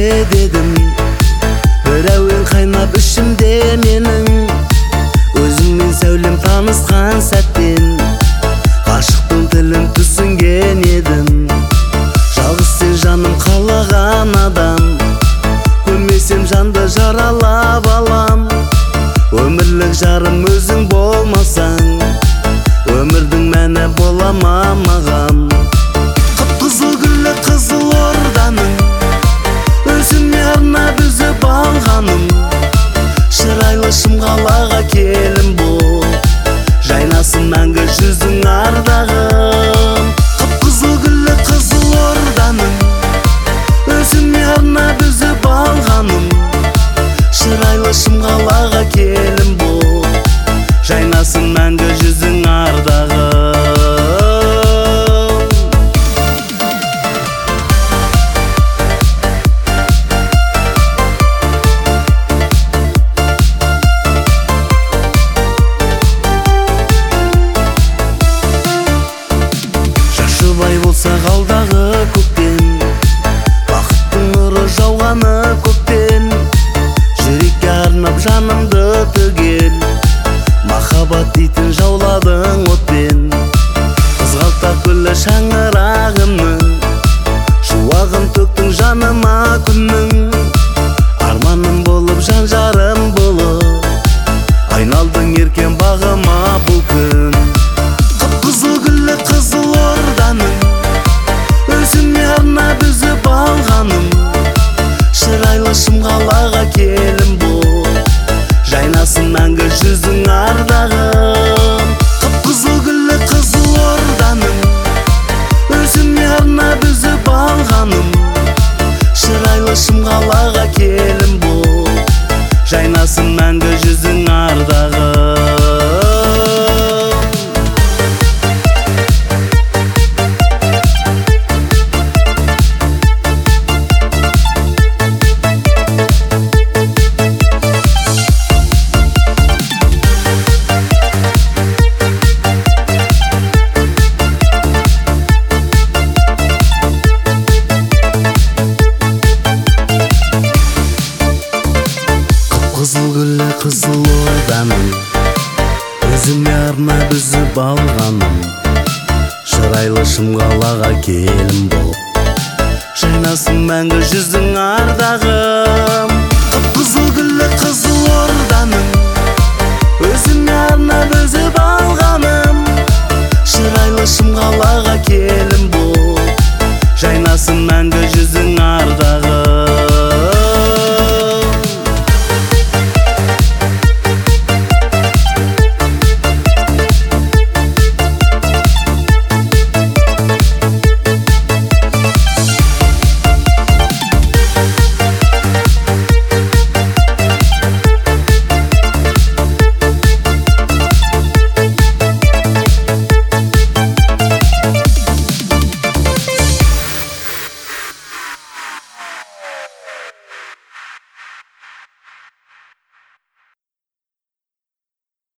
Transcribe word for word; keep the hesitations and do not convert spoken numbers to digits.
dedim. Bir әуен қайнап ішімде менің, өзіңмен сәулем танысқан сәттен ғашықтың тілін түсінген едім. Жалғыз сен жаным қалаған адам, көрмесем жанды жаралап алам. Өмірлік жарым өзің болмасаң, өмірдің мәні бола ма маған? Қып-қызыл гүлі Қызылорданың, өзіме арнап үзіп алғаным. Шырайлы шымқалаға келін бол, жайнасын мәңгі жүзің ардағым. Қып-қызыл гүлі Қызылорданың, өзіме арнап үзіп алғаным. Шырайлы шымқалаға келін бол, жайнасын мәңгі жүзің ардағым. Бай болса қалдағы көктен, бақыттың нұры жауғаны көктен. Жүрекке арнап жанымды төгел, махаббат дейтін жауладың отпен. Қызғалдақ гүлі шаңырағымның, шуағын төктің жаныма күннің. Арманым болып жан жарым болып, айналдың еркен бағыма бұл күн. Қып-қызыл гүлі Қызылорданың, өзіме арнап үзіп алғаным. Шырайлы шымқалаға келін бол, жайнасын мәңгі жүзің ардағым. Қып-қызыл гүлі Қызылорданың, өзіме арнап үзіп алғаным. Шырайлы шымқалаға келін бол, жайнасын мәңгі жүзің ардағым. Қызыл гүлі Қызылорданың, өзіме арнап үзіп алғаным. Шырайлы шымқалаға келін бол, жайнасын мәңгі жүзің ардағым. Қып-қызыл гүлі Қызылорданың, өзіме арнап үзіп алғаным. Шырайлы шымқалаға келін бол, жайнасын мәңгі жүзің